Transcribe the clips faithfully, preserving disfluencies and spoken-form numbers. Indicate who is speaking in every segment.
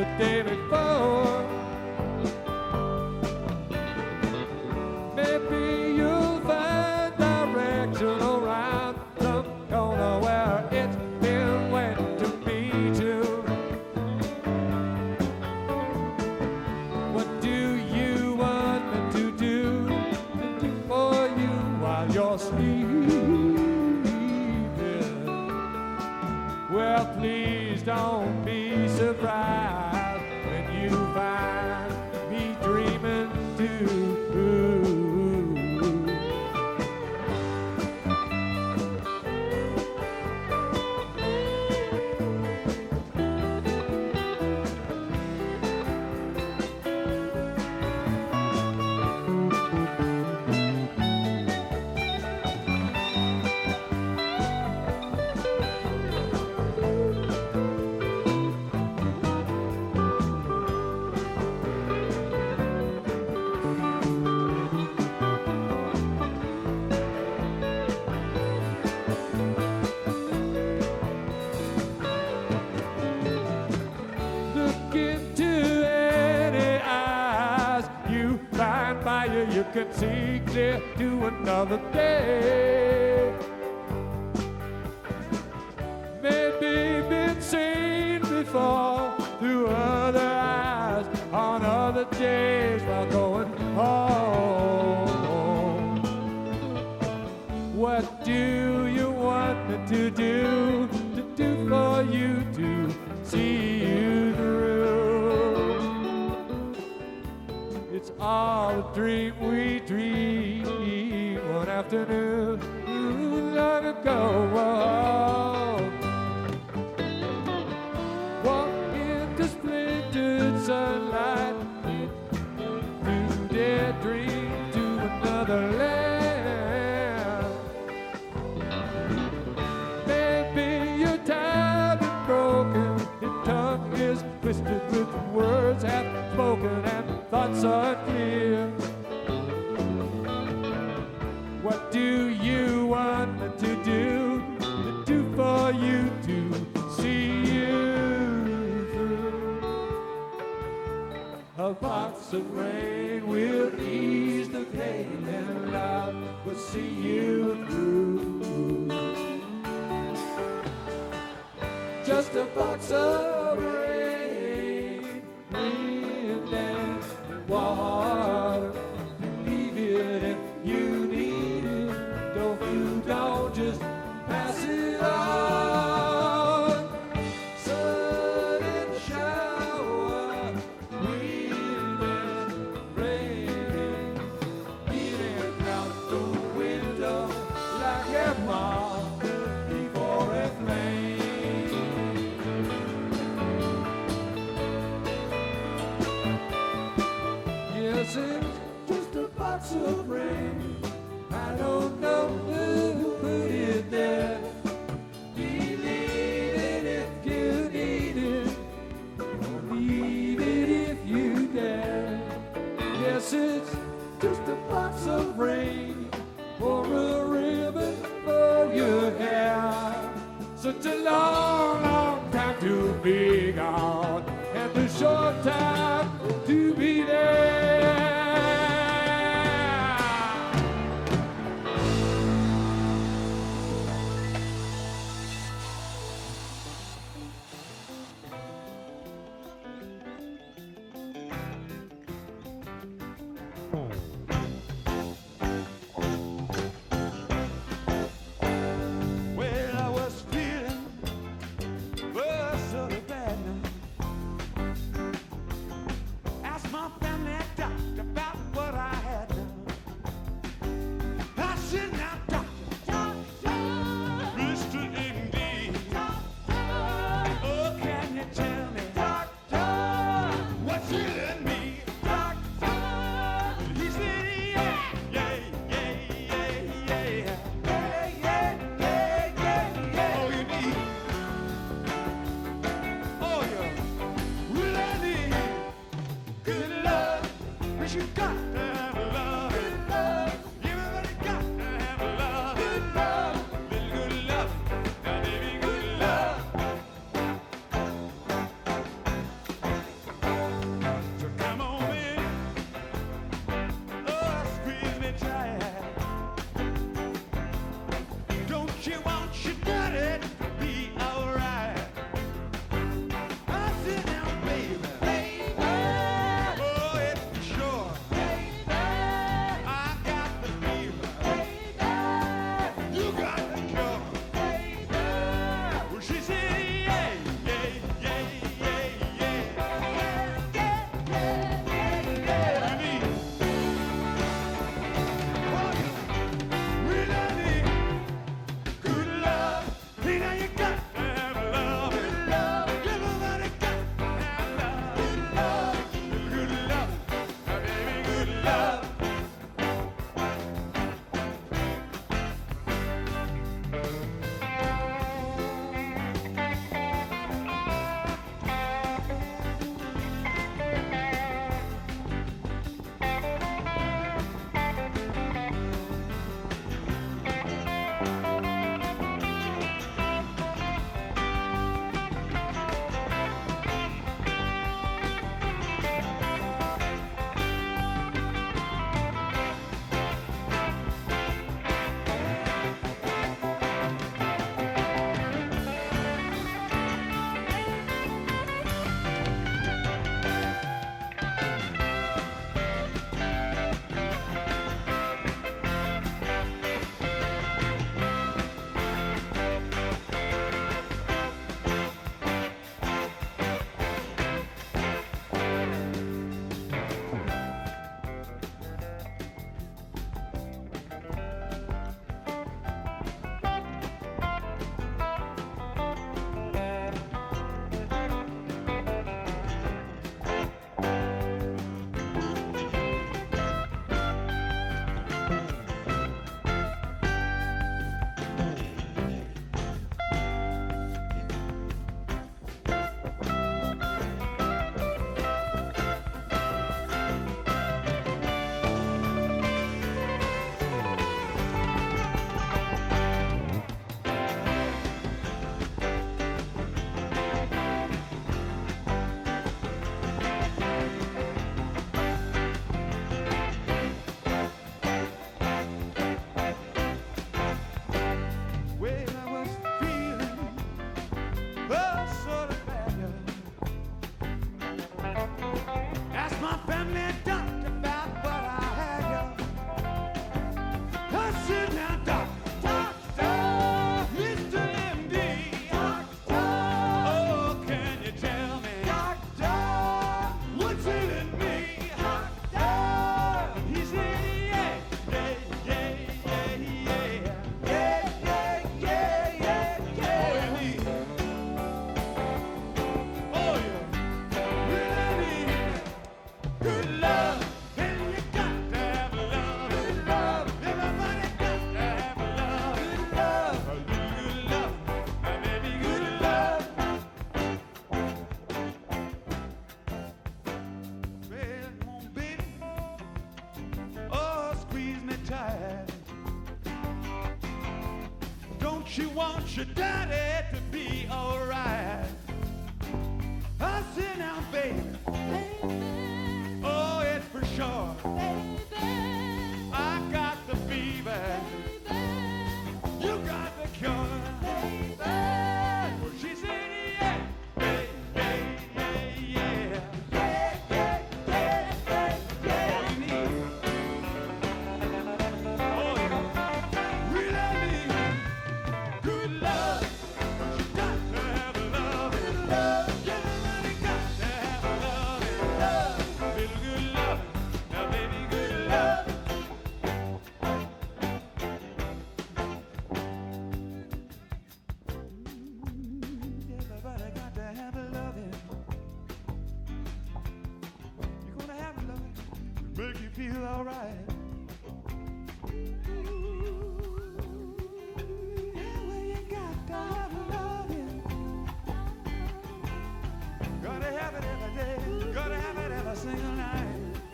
Speaker 1: the day before. Maybe you'll find direction around some corner where it's been waiting to meet you. What do you want me to do, to do for you while you're sleeping? Well, please don't be surprised when you find me dreaming too. You can see clear to another day. Maybe been seen before through other eyes on other days while going home. What do you want me to do, to do for you to see you through? It's all a dream we dreamed one afternoon long ago. Walk into splintered sunlight, to their dream to another land. Maybe you're tired and broken, your tongue is twisted with words half spoken and thoughts are clear. What do you want me to do, to do for you to see you through? A box of rain will ease the pain and love will see you through. Just a box of rain, wind and water. Leave it if you need it. Don't you don't just pass it on. Sun and shower, wind and rain, beating out the window like a moth before it rains. Yes, it's just a box of rain. I don't know who put it there. Believe it if you need it. Believe it if you dare. Yes, it's just a box of rain or a ribbon for your hair. Such a long, long time to be gone and a short time to be there.
Speaker 2: Well, I was feeling well, sort of bad now. Asked my family doctor about what I had done. I said, now, doctor, doctor, Mister Indeed, doctor, oh, can you tell me, doctor, what's killing me, doctor? He said, yeah, yeah, yeah, yeah, yeah, yeah, yeah, yeah, yeah, yeah. All you need, oh, you really need good love. But you got to have love. Good love. Everybody got to have love. Good love. Little good love. Now, baby, good love. She wants your daddy to be alright. I said, now, baby, baby, oh, it's for sure. Baby, I got the fever. Baby, you got the cure. Baby, well, she said, yeah, yeah, yeah, yeah, yeah, yeah, yeah, yeah, yeah, yeah. All you need, oh, yeah, really need good love. You got to have love, good love. Everybody got to have love, good love, little good love. Now, baby, good love. Everybody got to have a loving. You're gonna have a loving, make you feel alright. Yeah, well, you got to have a loving. Gotta have it every day. Gotta have it every single night.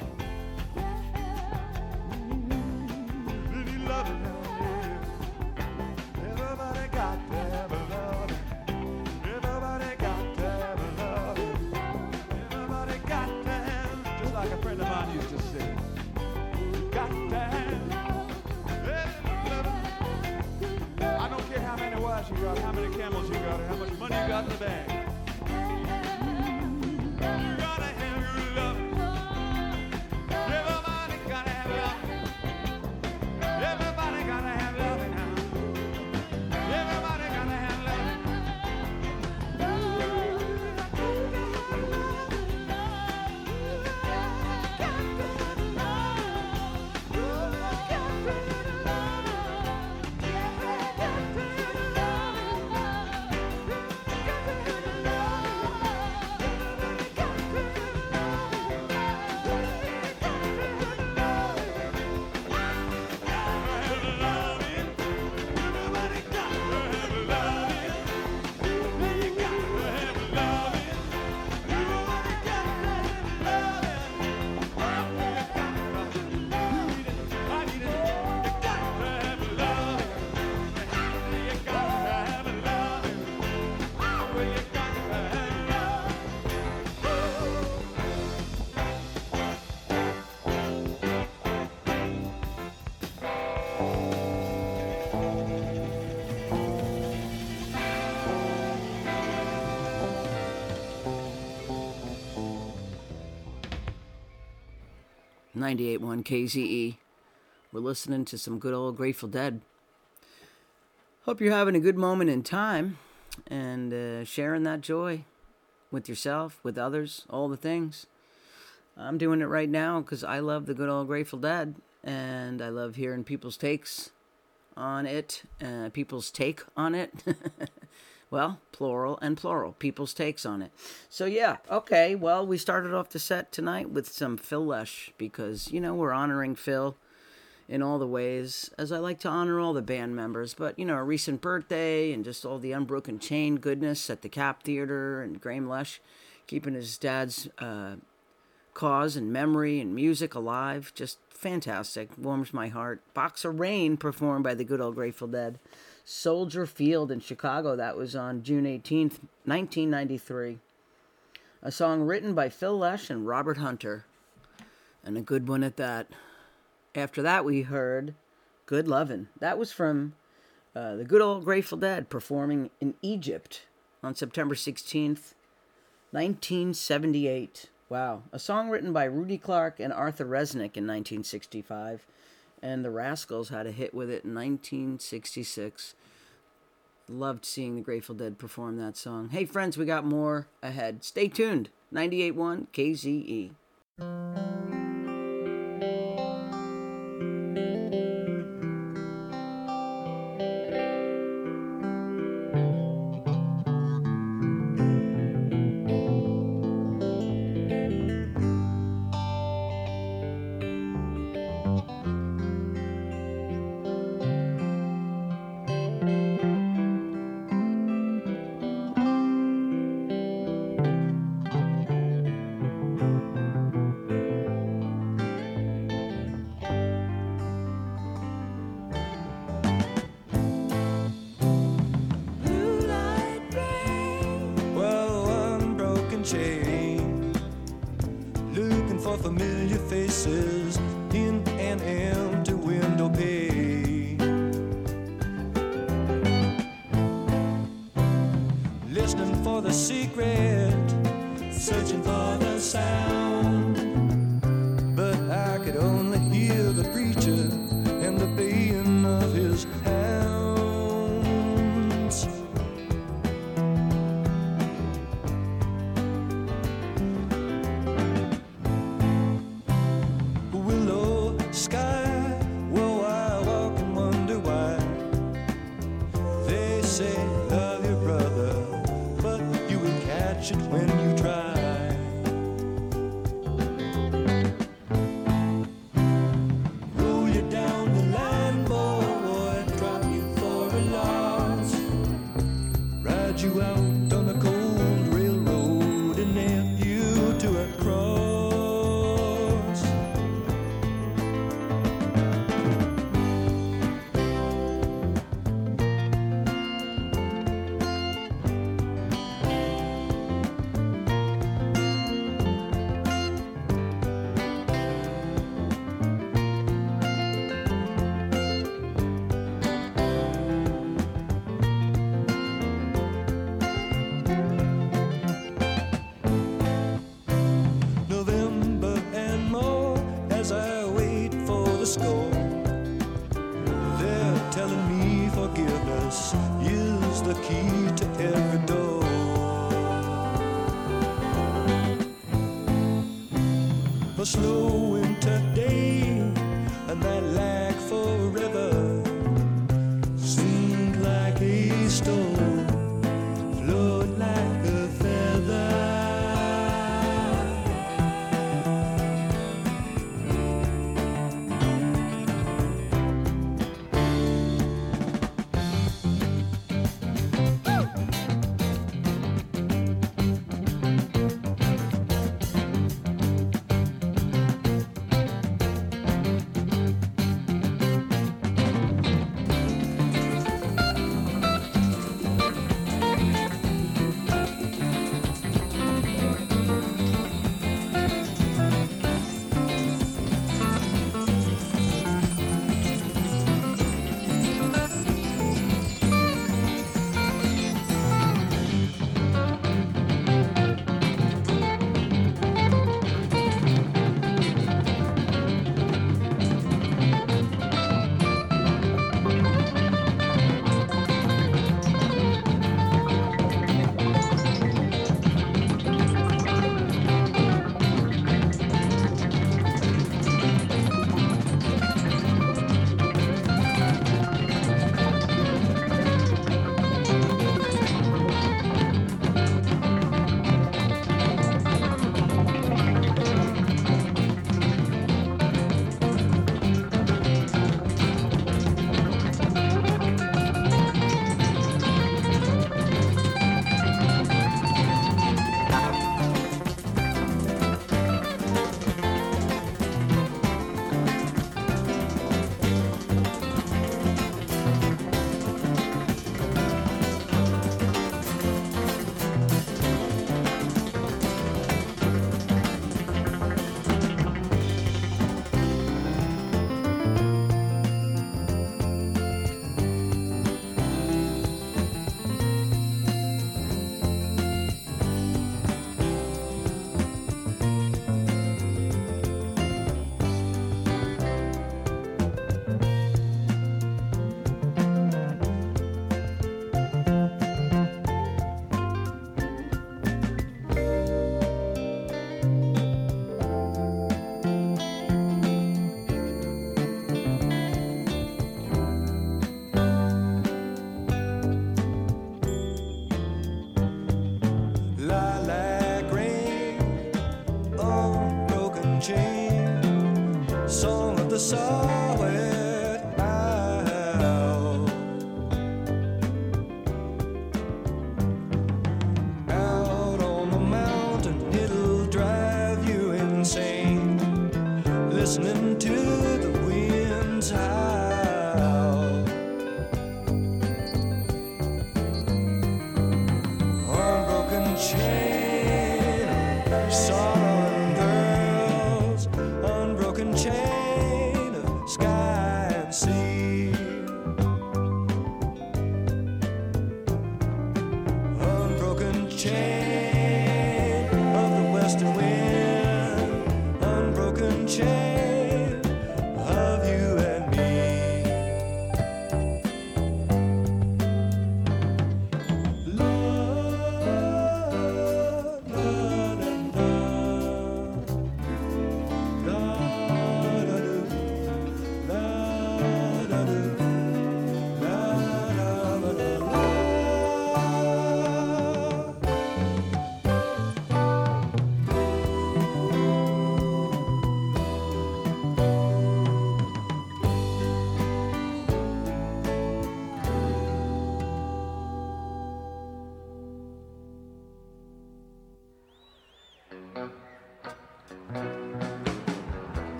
Speaker 2: Really love it now, yeah. Everybody got to have a loving. Everybody got to have a loving. Everybody got to have, just like a friend of mine used to say, you got to have loving. I don't care how many wives you got, how many camels you got, or how much money you got in the bank. You gotta have your loving. Everybody gotta have loving. Everybody gotta have loving now. Everybody gotta have loving.
Speaker 3: ninety-eight point one K Z E. We're listening to some good old Grateful Dead. Hope you're having a good moment in time and uh, sharing that joy with yourself, with others, all the things. I'm doing it right now because I love the good old Grateful Dead, and I love hearing people's takes on it, uh, people's take on it. Well, plural and plural, people's takes on it. So yeah, okay, well, we started off the set tonight with some Phil Lesh because, you know, we're honoring Phil in all the ways, as I like to honor all the band members. But, you know, a recent birthday and just all the Unbroken Chain goodness at the Cap Theater, and Graham Lesh keeping his dad's uh, cause and memory and music alive. Just fantastic. Warms my heart. Box of Rain performed by the good old Grateful Dead. Soldier Field in Chicago, that was on June eighteenth, nineteen ninety-three. A song written by Phil Lesh and Robert Hunter, and a good one at that. After that, we heard Good Lovin'. That was from uh, the good old Grateful Dead performing in Egypt on September sixteenth, nineteen seventy-eight. Wow. A song written by Rudy Clark and Arthur Resnick in nineteen sixty-five. And the Rascals had a hit with it in nineteen sixty-six. Loved seeing the Grateful Dead perform that song. Hey, friends, we got more ahead. Stay tuned. ninety-eight point one K Z E.
Speaker 4: voices in an empty window pane. Listening for the secret, searching for the sound, but I could only hear the preacher and the baying of his hounds. Willow sky, whoa, I walk and wonder why. They say love your brother, but you will catch it when you try. Roll you down the line, boy, drop you for a loss. Ride you out on a cold railroad and nail you to a cross. November and more as I wait for the score. They're telling me forgiveness is the key to every door. A slow winter day and that lag forever seemed like a storm, float like a feather. Lilac rain on broken chain, song of the saw-whet owl. Out on the mountain, it'll drive you insane, listening to the winds howl. Unbroken chain, sorrow and girls, unbroken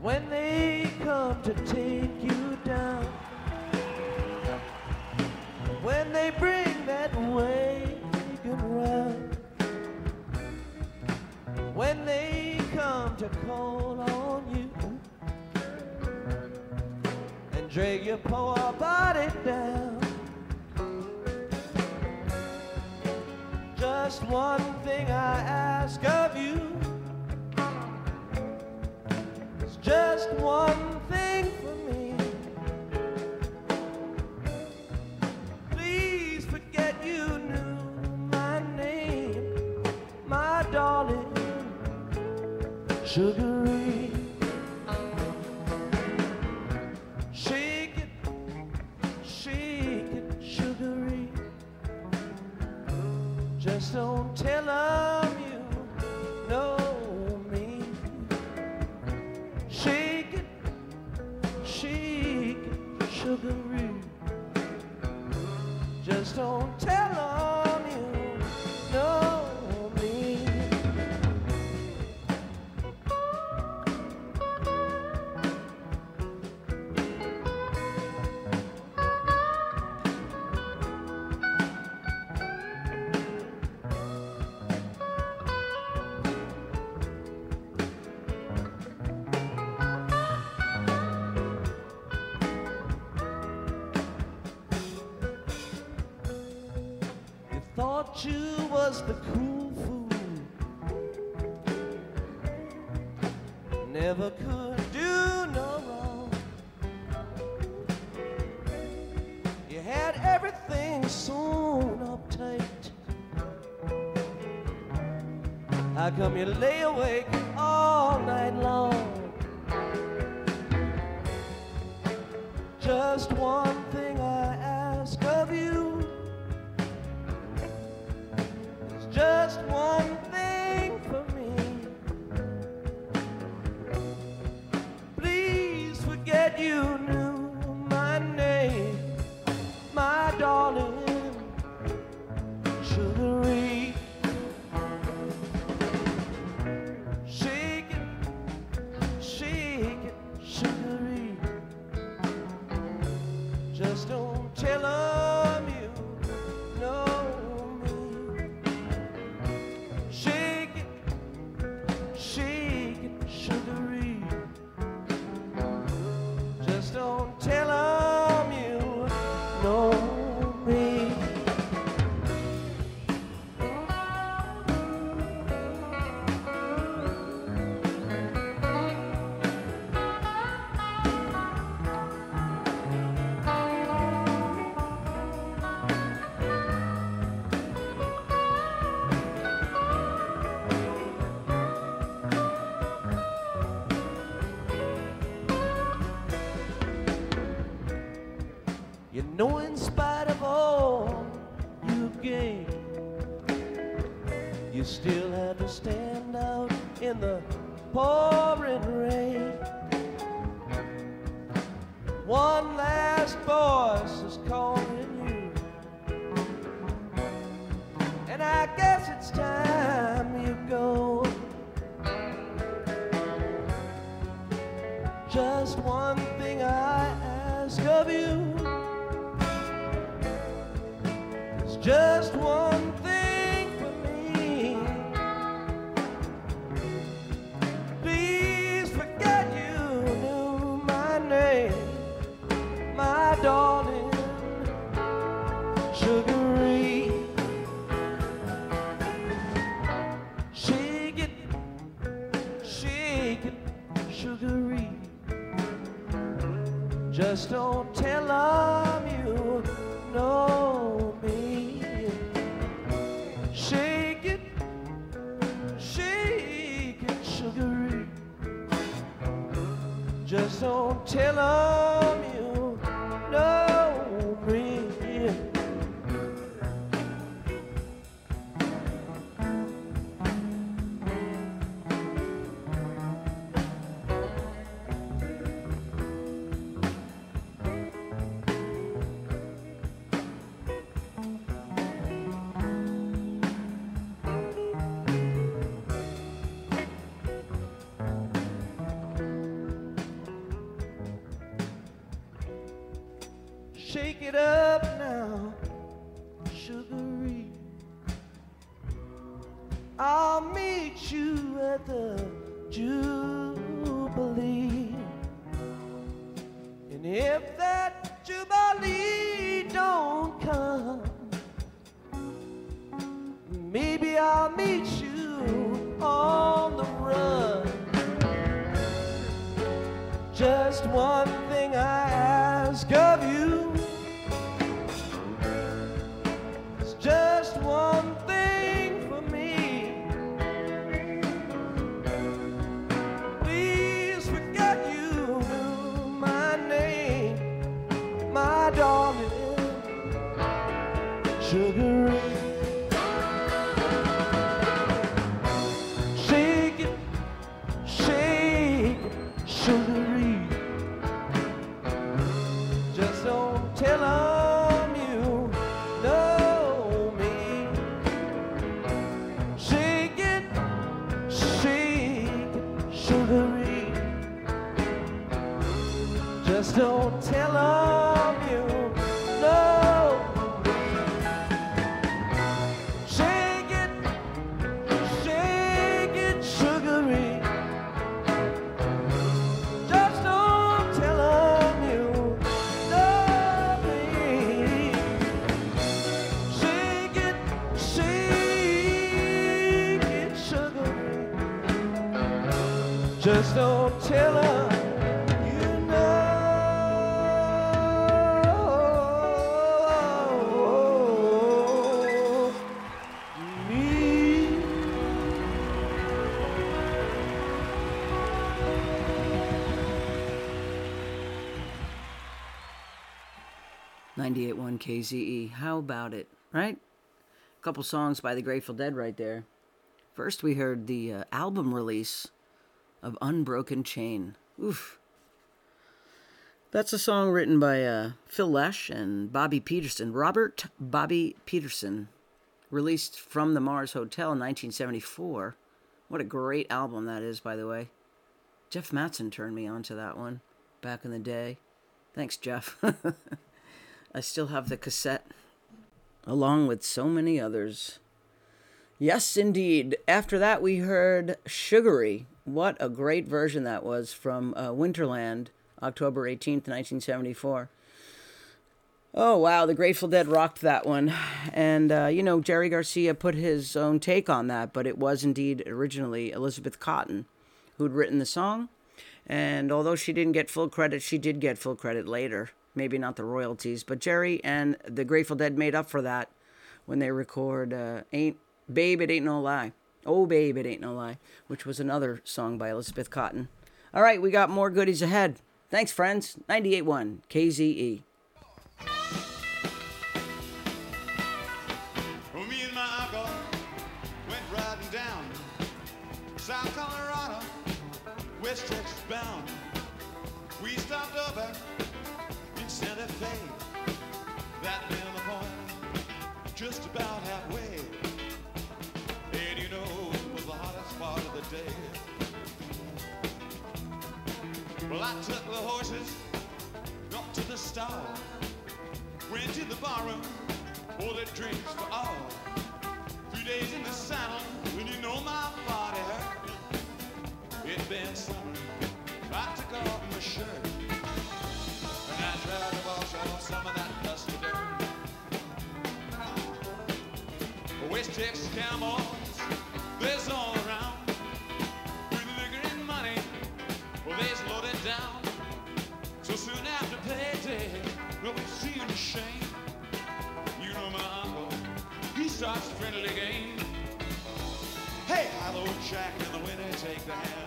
Speaker 1: when they come to take you down, when they bring that wagon round, when they come to call on you and drag your poor body down. Just one thing I ask of you, it's just one thing for me. Please forget you knew my name, my darling, Sugaree. Shake it, shake it, Sugaree. Just don't tell 'em you know me. Shake it, shake it, Sugaree. Just don't tell 'em you know me. Thought you was the cool fool, never could do no wrong. You had everything sewn up tight. How come you lay awake all night long? Just one thing I ask of you, just one thing for me. Please forget you knew my name, my darling, Sugaree. Shake it, shake it, Sugaree. Just don't tell 'em you know. Don't tell 'em you know me. You know, in spite of all you gained, you still had to stand out in the pouring rain. One last voice is calling you, and I guess it's time you go. Just one thing I ask of you, just one thing for me. Please forget you knew my name, my darling, Sugaree. Shake it, shake it, Sugaree. Just don't tell 'em you know me. Shake it, shake it, Sugaree. Just don't tell 'em you know me.
Speaker 4: Shake it up now, sugary. I'll meet you at the Jubilee. And if that Jubilee don't come, maybe I'll meet you on the run. Just one thing I ask of you. It's just one thing for me. Please forget you, my name, my darling, sugar. Shake it, shake it, sugary. Just don't tell them you know me. Shake it, shake it, sugary. Just don't tell them you know me. Shake it, shake it, sugary. Just don't tell them you love me. Shake it, shake it, sugary. Just don't tell them you know me.
Speaker 3: ninety-eight point one K Z E. How about it, right? A couple songs by the Grateful Dead right there. First, we heard the uh, album release of Unbroken Chain. Oof. That's a song written by uh, Phil Lesh and Bobby Peterson. Robert Bobby Peterson. Released from the Mars Hotel in nineteen seventy-four. What a great album that is, by the way. Jeff Mattson turned me on to that one back in the day. Thanks, Jeff. I still have the cassette, along with so many others. Yes, indeed. After that, we heard Sugary. What a great version that was from uh, Winterland, October eighteenth, nineteen seventy-four. Oh, wow, the Grateful Dead rocked that one. And, uh, you know, Jerry Garcia put his own take on that, but it was indeed originally Elizabeth Cotten who'd written the song. And although she didn't get full credit, she did get full credit later. Maybe not the royalties, but Jerry and the Grateful Dead made up for that when they record uh, Ain't Babe, It Ain't No Lie. Oh, Babe, It Ain't No Lie, which was another song by Elizabeth Cotten. All right, we got more goodies ahead. Thanks, friends. ninety-eight point one K Z E.
Speaker 2: Well, me and my uncle went riding down South Colorado, West Texas bound. We stopped over in Santa Fe, that been the point, just about halfway. And you know, it was the hottest part of the day. Well, I took the horses up to the stall, went to the barroom, ordered drinks for all. Three days in the saddle, when you know my body hurt. It been summer, I took off my shirt, and I tried to wash off some of that dusty dirt. West Texas cowboys, there's all around. With liquor and money, well, they's loaded down. So soon after payday, well, we see the shame. You know my uncle, he starts a friendly game. Hey, hello, Jack, and the winner take the hand.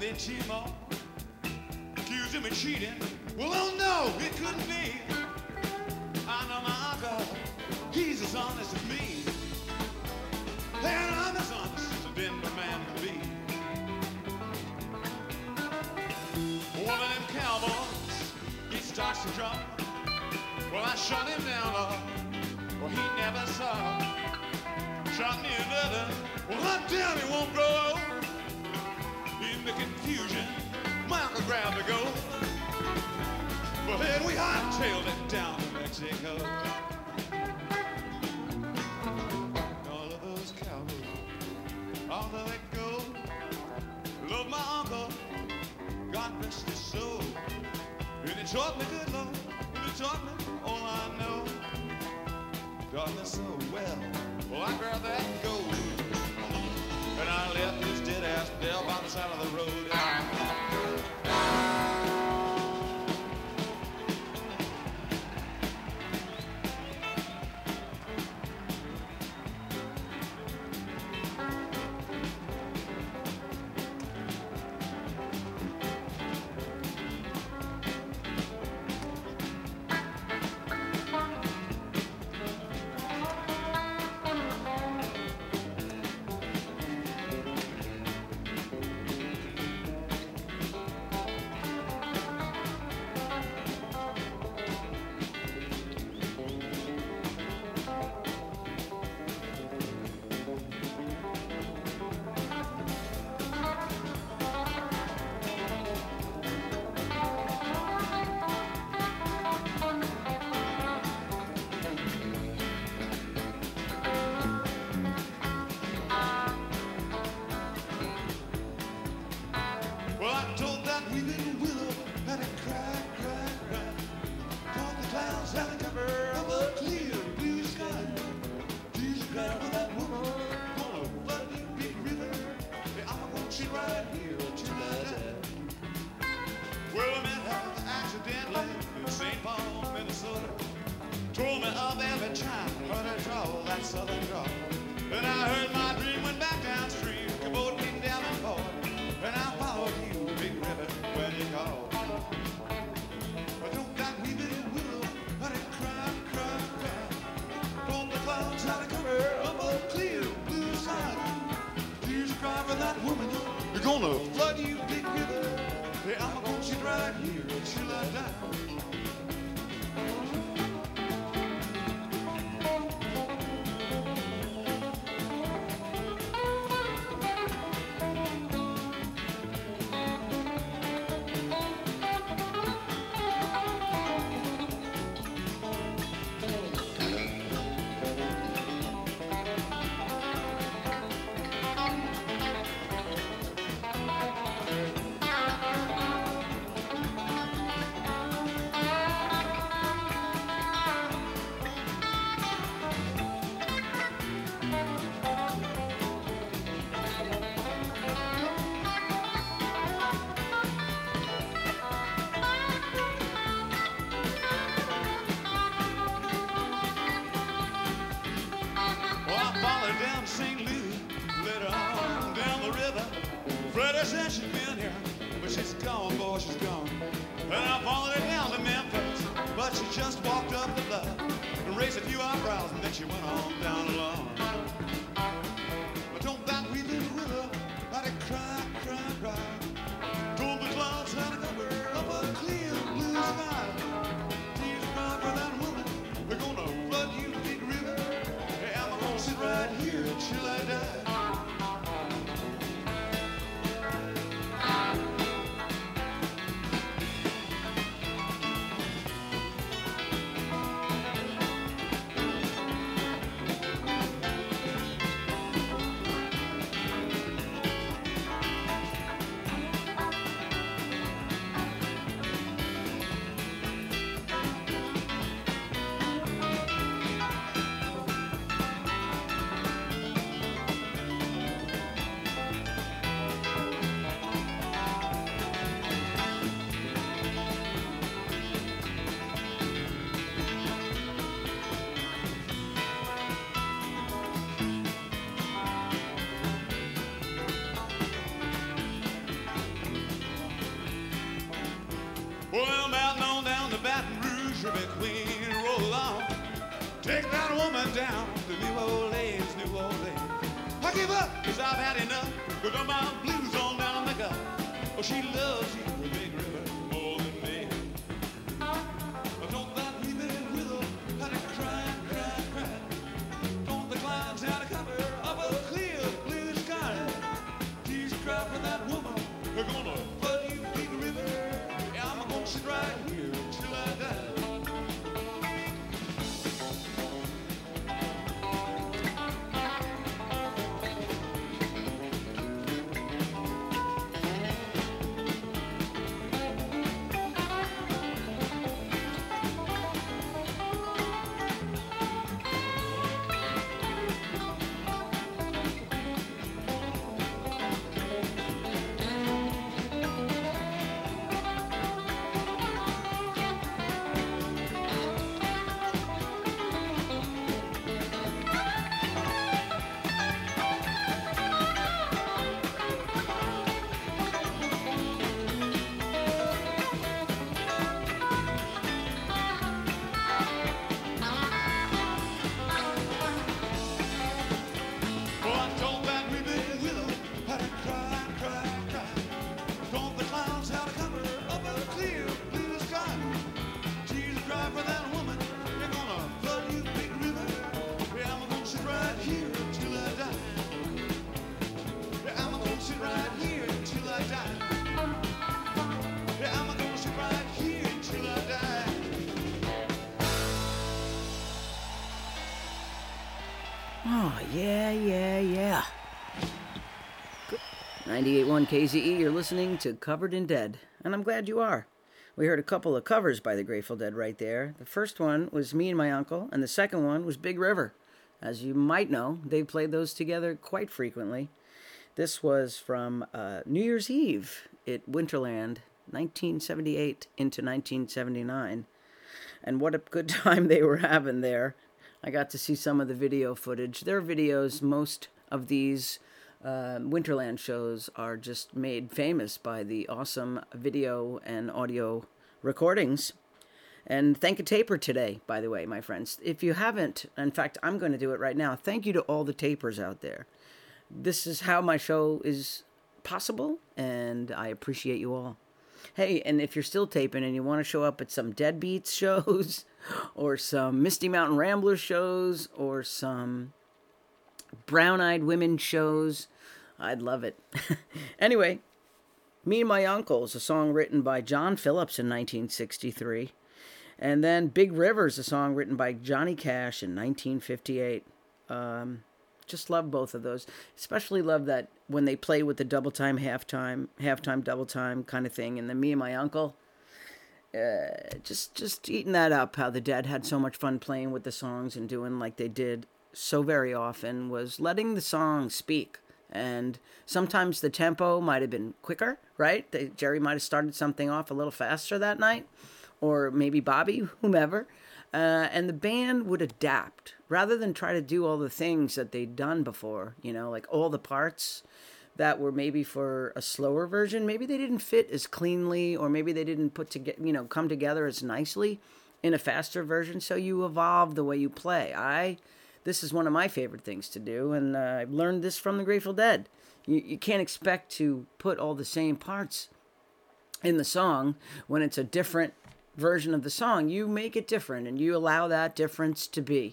Speaker 2: say T-Mo accused him of cheating. Well, oh no, it couldn't be. I know my uncle, he's as honest as me. And I'm as honest as a Denver man can be. One of them cowboys, he starts to drop. Well, I shot him down, Lord. Well, he never saw. Shot me another. Well, I'm down, he won't grow. In the confusion, my uncle grabbed the goat. Well, then we hightailed it down to Mexico. All of those cowboys, all of that gold. Love my uncle, God rest his soul. And he taught me good, Lord. And he taught me all I know. Taught me so well. Well, I grabbed that gold. And I left his dead ass down by the side of the road. Well, I told that weeping willow how to cry, cry, cry. Told the clouds how to cover up a clear blue sky. Tears cry for that woman on a flooding big river. Yeah, I'm gonna sit right here until I die. Well, I met her accidentally in Saint Paul, Minnesota. Told me of every time, heard her draw that southern draw. And I heard my dream went back downstream, the boat came down and poured. And I followed you, big river, when you called. But don't that weeping willow let it cry, cry, cry. Don't the clouds how to cover up a clear blue sky. Tears cry for that woman, you're gonna flood you, big river. Yeah, I'm gonna sit right here until I die. Down Saint Louis, later on down the river. Freddie said she'd been here, but she's gone, boy, she's gone. And I followed her down to Memphis, but she just walked up the bluff and raised a few eyebrows, and then she went on down alone. But don't that weeping willow let it cry, cry, cry. Told the clouds how to cover up a clear blue sky. Tears cry for that woman, they're gonna flood you, big river. Yeah, I'm gonna sit right here until I die. Baton Rouge, River Queen, roll on. Take that woman down to New Orleans, New Orleans. I give up, cause I've had enough. Cause I'm my blues on down the gut. Oh, she loves you, Big River, more than me. Don't that wee bit willow had to cry, cry, cry. Don't the clouds had to cover up a clear blue sky. She's cry for that woman. They're gonna flood you, Big River. Yeah, I'm gonna sit right here till I die.
Speaker 3: Oh, yeah, yeah, yeah. ninety-eight point one K Z E, you're listening to Covered in Dead, and I'm glad you are. We heard a couple of covers by the Grateful Dead right there. The first one was Me and My Uncle, and the second one was Big River. As you might know, they played those together quite frequently. This was from uh, New Year's Eve at Winterland, nineteen seventy-eight into nineteen seventy-nine. And what a good time they were having there. I got to see some of the video footage. Their videos, most of these uh, Winterland shows are just made famous by the awesome video and audio recordings. And thank a taper today, by the way, my friends. If you haven't, in fact, I'm going to do it right now. Thank you to all the tapers out there. This is how my show is possible, and I appreciate you all. Hey, and if you're still taping and you want to show up at some Deadbeats shows, or some Misty Mountain Ramblers shows, or some Brown-Eyed Women shows, I'd love it. Anyway, Me and My Uncle is a song written by John Phillips in nineteen sixty-three. And then Big River is a song written by Johnny Cash in nineteen fifty-eight. Um, just love both of those. Especially love that when they play with the double time, halftime, halftime, double time kind of thing. And then Me and My Uncle, uh, just just eating that up. How the Dead had so much fun playing with the songs and doing like they did so very often, was letting the song speak. And sometimes the tempo might have been quicker, right? They, Jerry might have started something off a little faster that night, or maybe Bobby, whomever. Uh, and the band would adapt rather than try to do all the things that they'd done before, you know, like all the parts that were maybe for a slower version. Maybe they didn't fit as cleanly, or maybe they didn't put to you know, come together as nicely in a faster version. So you evolve the way you play. I, this is one of my favorite things to do. And uh, I've learned this from the Grateful Dead. You, you can't expect to put all the same parts in the song when it's a different version of the song. You make it different, and you allow that difference to be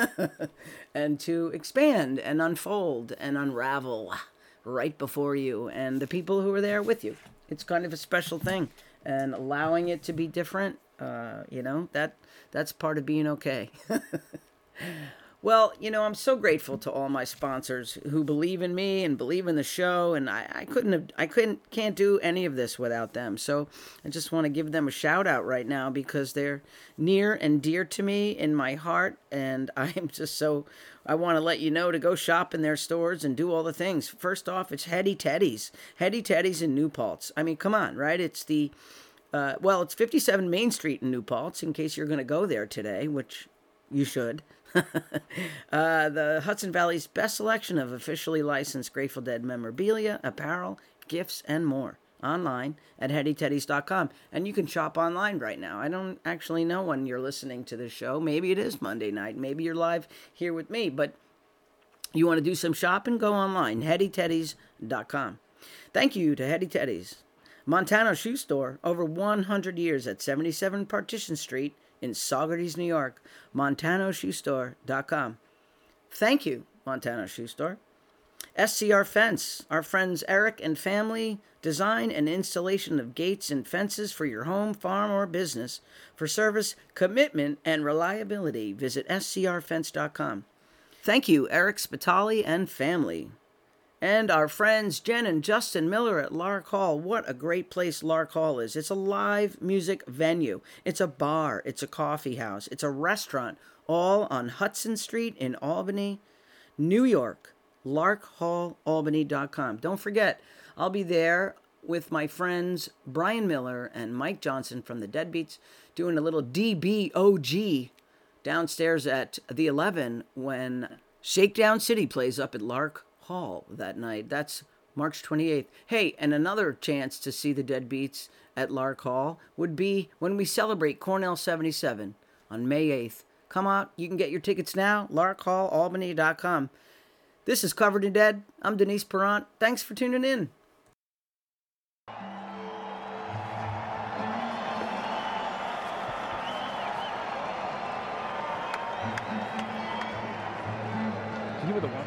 Speaker 3: and to expand and unfold and unravel right before you and the people who are there with you. It's kind of a special thing, and allowing it to be different, uh, you know, that that's part of being okay. Well, you know, I'm so grateful to all my sponsors who believe in me and believe in the show, and I, I couldn't have, I couldn't, can't do any of this without them. So I just want to give them a shout out right now, because they're near and dear to me in my heart, and I'm just so, I want to let you know to go shop in their stores and do all the things. First off, it's Hetty Teddy's, Hetty Teddy's in New Paltz. I mean, come on, right? It's the, uh, well, it's fifty-seven Main Street in New Paltz, in case you're going to go there today, which you should. uh, the Hudson Valley's best selection of officially licensed Grateful Dead memorabilia, apparel, gifts, and more. online at heady teddies dot com. And you can shop online right now. I don't actually know when you're listening to this show. Maybe it is Monday night. Maybe you're live here with me. But you want to do some shopping? Go online, heady teddies dot com. Thank you to Heady Teddies. Montano Shoe Store, over one hundred years at seventy-seven Partition Street in Saugerties, New York. montano shoe store dot com. Thank you, Montano Shoe Store. S C R Fence, our friends Eric and family, design and installation of gates and fences for your home, farm, or business. For service, commitment, and reliability, visit S C R fence dot com. Thank you, Eric Spitali and family. And our friends Jen and Justin Miller at Lark Hall. What a great place Lark Hall is. It's a live music venue. It's a bar. It's a coffee house. It's a restaurant, all on Hudson Street in Albany, New York. lark hall albany dot com. Don't forget, I'll be there with my friends Brian Miller and Mike Johnson from the Deadbeats doing a little D B O G downstairs at the eleven when Shakedown City plays up at Lark Hall that night. That's March twenty-eighth. Hey, and another chance to see the Deadbeats at Lark Hall would be when we celebrate Cornell seventy-seven on May eighth. Come out, you can get your tickets now, lark hall albany dot com. This is Covered in Dead. I'm Denise Perrant. Thanks for tuning in.
Speaker 5: Can you with the watch?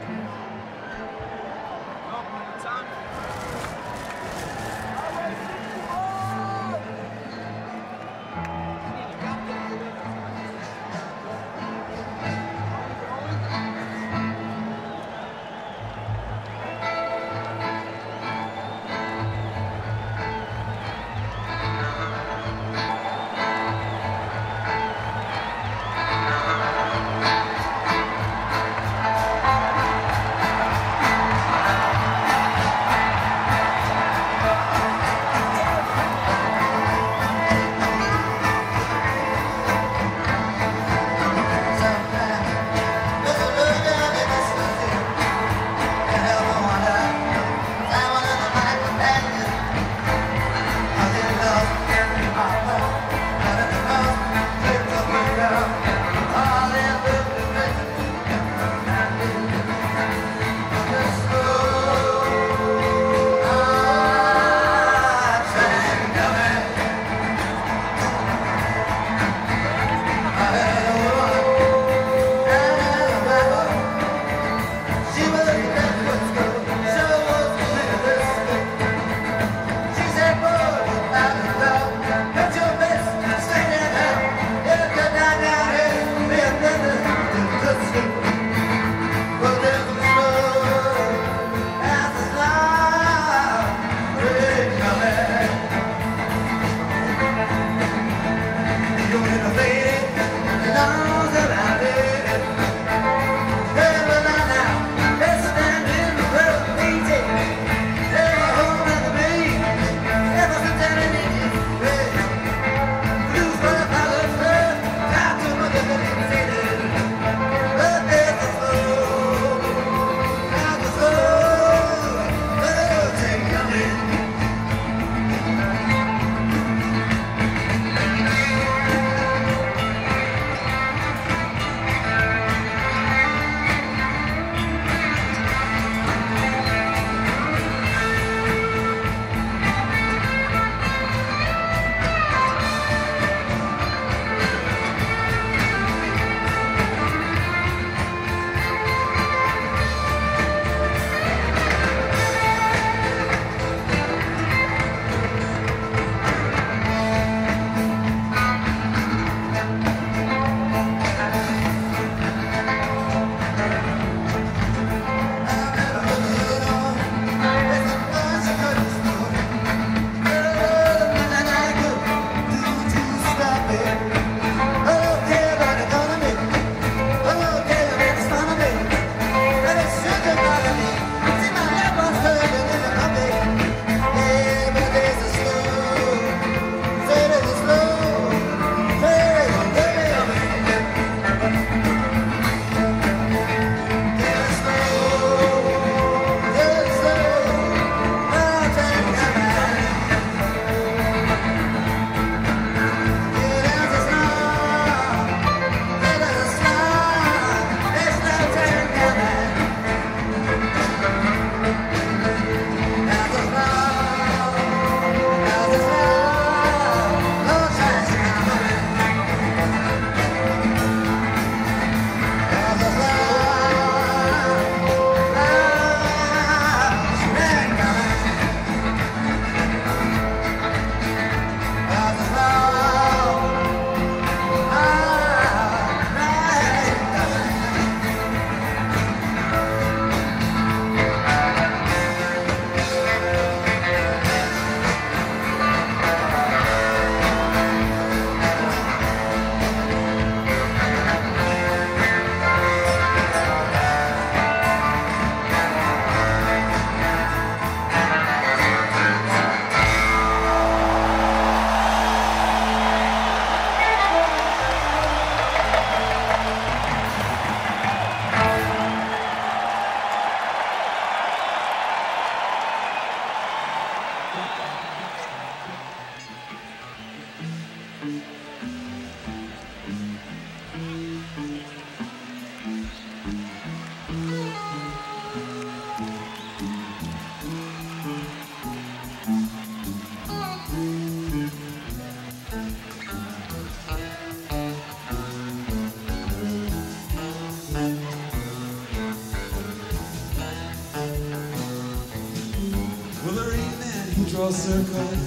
Speaker 1: Well, there ain't man who draws circles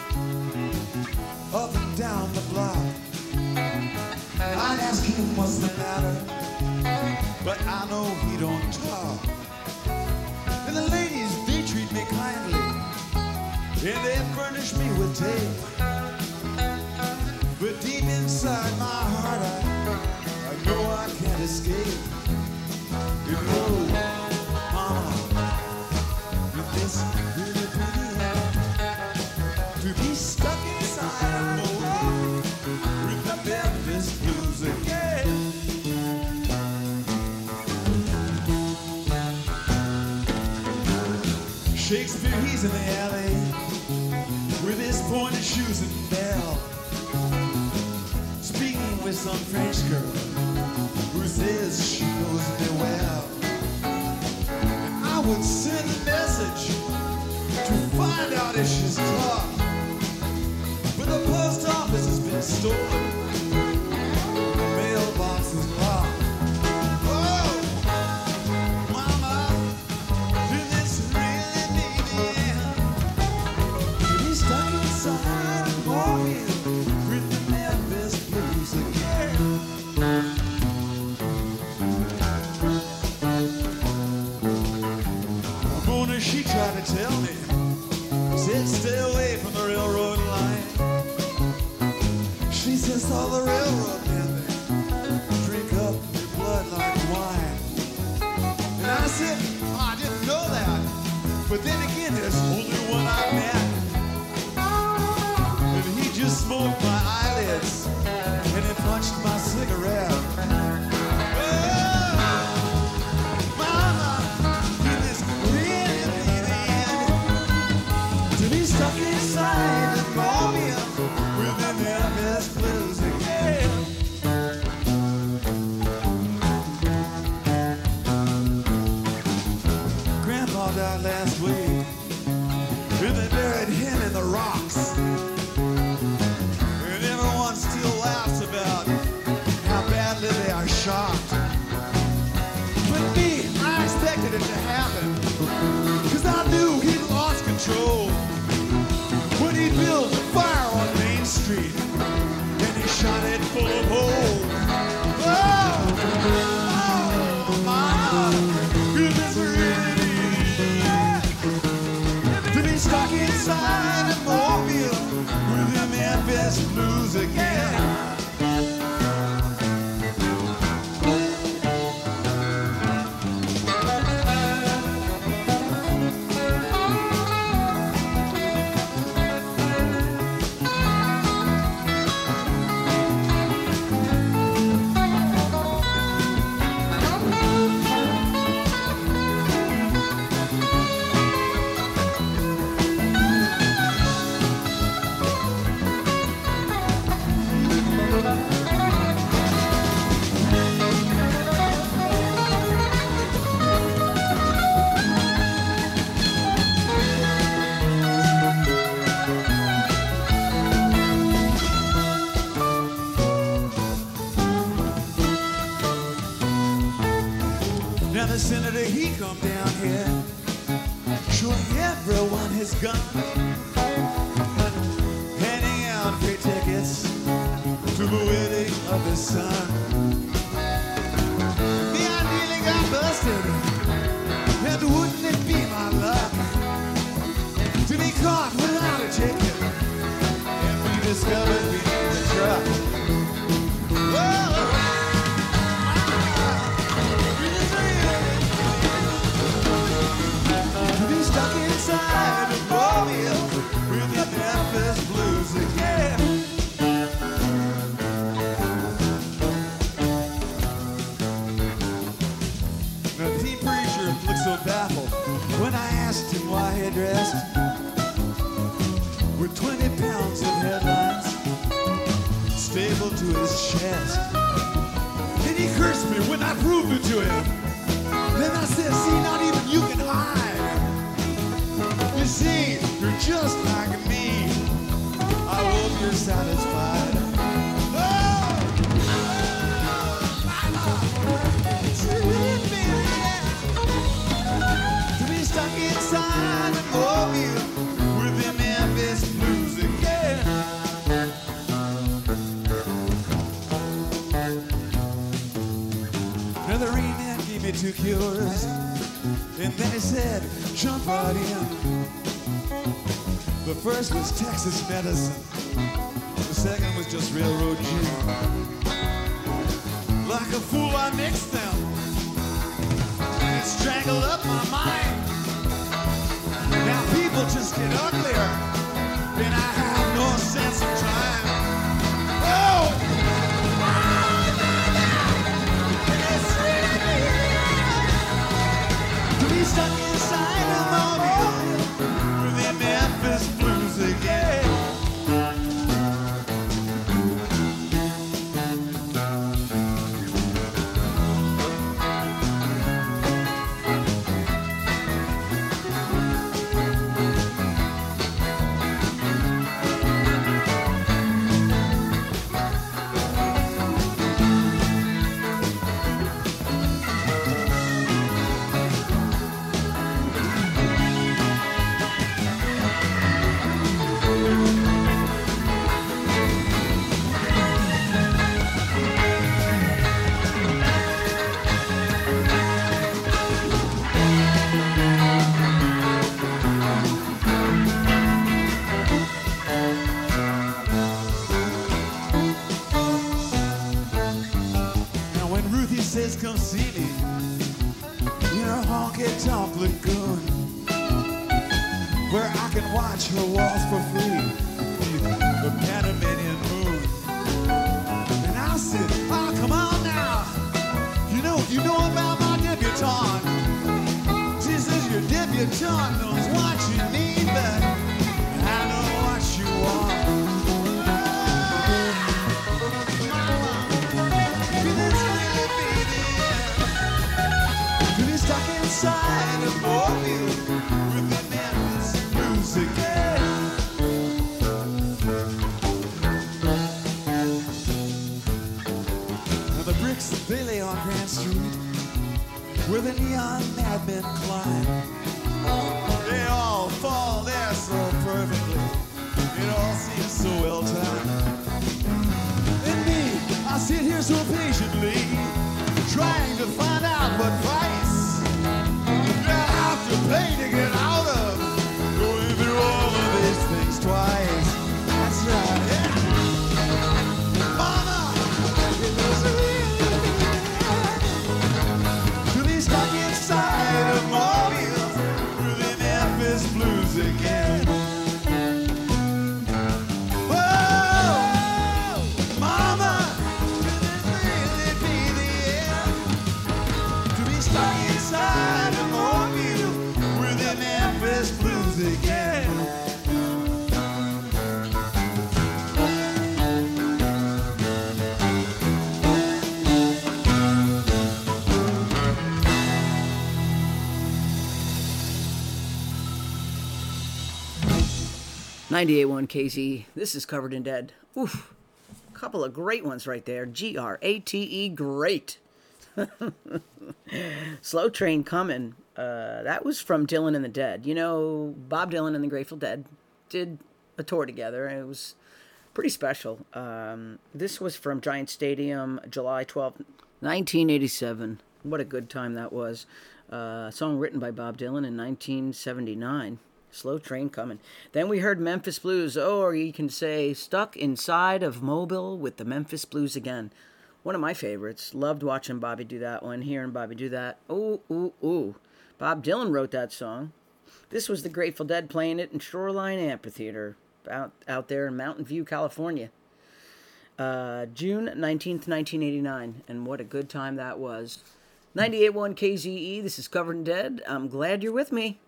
Speaker 1: up and down the block. I'd ask him what's the matter, but I know he don't talk. And the ladies, they treat me kindly, and they furnish me with tape. But deep inside my heart, I, I know I can't escape. You know, mama, with this really pretty hair, to be stuck inside a movie with the Memphis blues again. Shakespeare, he's in the alley with his pointed shoes and bell, speaking with some French girl who says she knows me well. And I would send a message to find out if she's tough, but the post office has been stolen, the mailbox is locked. Oh, mama, do this really need the end? To be stuck inside a morning with the Memphis blues again. Mona, she tried to tell me, said stay away from the railroad line. She says all the railroad men, they drink up your blood like wine. And I said, oh, I didn't know that. But then again, there's only one I met. And he just smoked my eyelids, and he punched my cigarette. Oh, mama, did this really be the end? To be stuck inside the morning with the Memphis blues again. Grandpa died last week, and they buried him in the rocks. And everyone still laughs about how badly they are shocked. But me, I expected it to happen, cause I knew he'd lost control when he built a fire on Main Street and he shot it full of holes. Oh, oh, mama, you just really need to be stuck inside a mobile with the Memphis blues again. Now the senator, he come down here, showing everyone his gun, handing out free tickets to the wedding of his son. Me, I nearly got busted, and wouldn't it be my luck to be caught without a ticket and be discovered beneath the truck? Whoa! Stuck inside a mobile with the Memphis blues again. Now the team preacher looked so baffled when I asked him why he dressed with twenty pounds of headlines stapled to his chest. And he cursed me when I proved it to him. Then I said, see, not even you can hide. You see, you're just like me. I love
Speaker 6: you're satisfied. Oh, oh, it's really feeling to be stuck inside an mobile with the Memphis Blues again. Now the rain man gave me two cures, and then he said, jump right in. The first was Texas medicine. The second was just railroad gin. Like a fool I mixed them. It strangled up my mind. Now people just get uglier, and I have no sense of time. Oh! To be stuck inside a mobile with the Memphis Blues again. Says come see me in a honky-tonk lagoon where I can watch her waltz for free beneath the Panamanian moon. And I said, oh, come on now, you know, you know about my debutante. She says your debutante knows what you need, but I know what you want. Stuck inside a mobile with the Memphis Blues again. Now the bricks, they lay on Grand Street where the neon madmen climb. They all fall there so perfectly. It all seems so well timed. And me, I sit here so patiently trying to find out what price to pay to get out of going through all of these things twice. That's right, yeah. Mama, it was really to be stuck inside a mobile with the Memphis Blues again. Whoa, Mama, could it really be the end to be stuck inside a mobile with the Memphis Blues again?
Speaker 3: ninety-eight point one K Z E. This is Covered in Dead. Oof. Couple of great ones right there. G R A T E, great. Slow Train Coming. Uh, that was from Dylan and the Dead. You know, Bob Dylan and the Grateful Dead did a tour together, and it was pretty special. Um, this was from Giant Stadium, July twelfth, nineteen eighty-seven. What a good time that was. Uh, a song written by Bob Dylan in nineteen seventy-nine. Slow Train Coming. Then we heard Memphis Blues, oh, or you can say Stuck Inside of Mobile with the Memphis Blues again. One of my favorites. Loved watching Bobby do that one, hearing Bobby do that. Ooh, ooh, ooh. Bob Dylan wrote that song. This was the Grateful Dead playing it in Shoreline Amphitheater out, out there in Mountain View, California. Uh, June nineteenth, nineteen eighty-nine. And what a good time that was. ninety-eight point one K Z E, this is Covered in Dead. I'm glad you're with me.